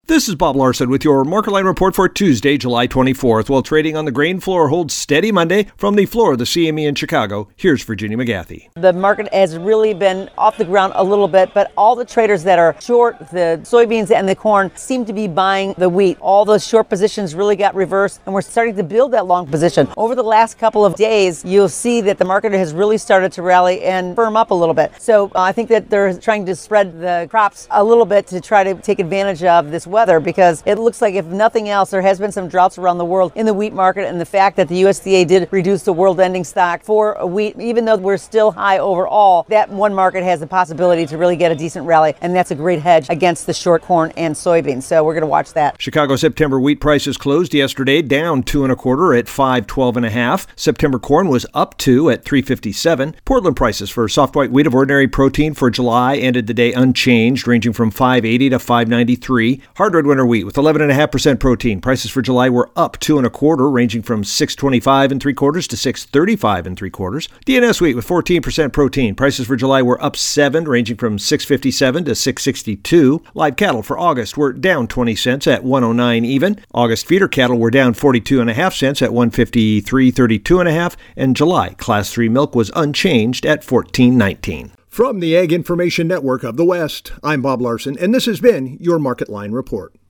This is Bob Larson with your Market Line report for Tuesday, July 24th. While trading on the grain floor holds steady Monday from the floor of the CME in Chicago, here's Virginia McGathy. The market has really been off the ground a little bit, but all the traders that are short the soybeans and the corn seem to be buying the wheat. All those short positions really got reversed, and we're starting to build that long position. Over the last couple of days, you'll see that the market has really started to rally and firm up a little bit. So I think that they're trying to spread the crops a little bit to try to take advantage of this weather, because it looks like, if nothing else, there has been some droughts around the world in the wheat market, and the fact that the USDA did reduce the world ending stock for wheat, even though we're still high overall, that one market has the possibility to really get a decent rally, and that's a great hedge against the short corn and soybeans. So we're going to watch that. Chicago September wheat prices closed yesterday down 2.25 at $5.12.5. September corn was up 2 at $3.57. Portland prices for soft white wheat of ordinary protein for July ended the day unchanged, ranging from $5.80 to $5.93. Hard red winter wheat with 11.5% protein. Prices for July were up 2.25, ranging from $6.25 3/4 to $6.35 3/4. DNS wheat with 14% protein. Prices for July were up 7, ranging from $6.57 to $6.62. Live cattle for August were down 20 cents at $1.09 even. August feeder cattle were down 42.5 cents at $153.32.5, and July Class 3 milk was unchanged at $14.19. From the Ag Information Network of the West, I'm Bob Larson, and this has been your Market Line report.